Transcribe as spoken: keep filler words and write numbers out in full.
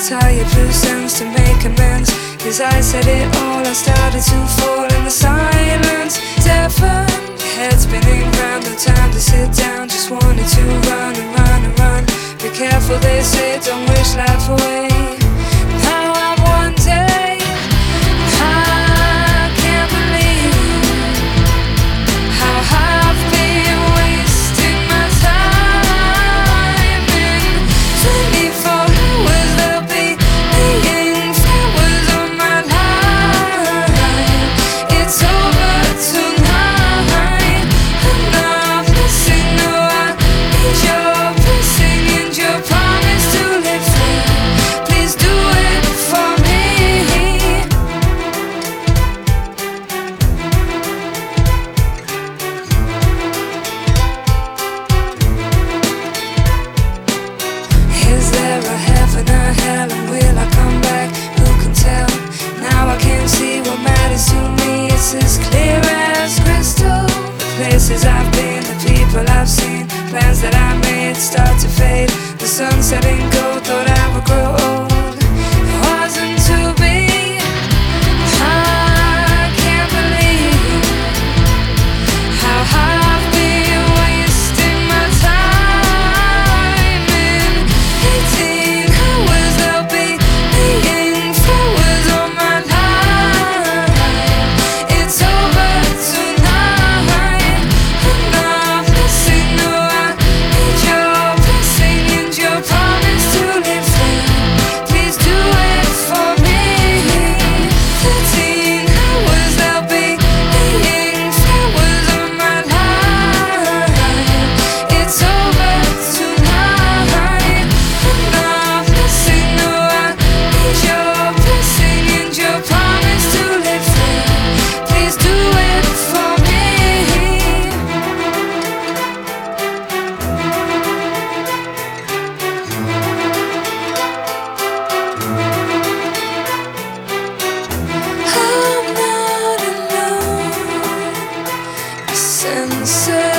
tired loose ends to make amends. As I said it all, I started to fall in the silence. Seven head spinning round, no time to sit down. Just wanted to run and run and run. Be careful, they say, don't wish life away. Now I'm one day, I can't believe how I've been wasting my time. In twenty-four hours there'll be million flowers on my line. It's over tonight, and I'm missing. No, I need your blessing and your promise to live free. Please do it for me. Is there a heaven or hell, and will I come back? Who can tell? Now I can see what matters to me. It's as clear as crystal. The places I've been, the people I've seen, plans that I made start to fade. The sun setting gold, thought I would grow old. It wasn't to be. I can't believe how I've been wasting my time. In eighteen hours there'll be million flowers on my line. It's over tonight, and I'm missing. No, I need your blessing and your promise to live free. Please do it for me. Thirteen hours there'll be million flowers on my line. It's over tonight, and I'm missing. No, I need your blessing and your promise to live free. Please do it for me. I'm not alone. A sensation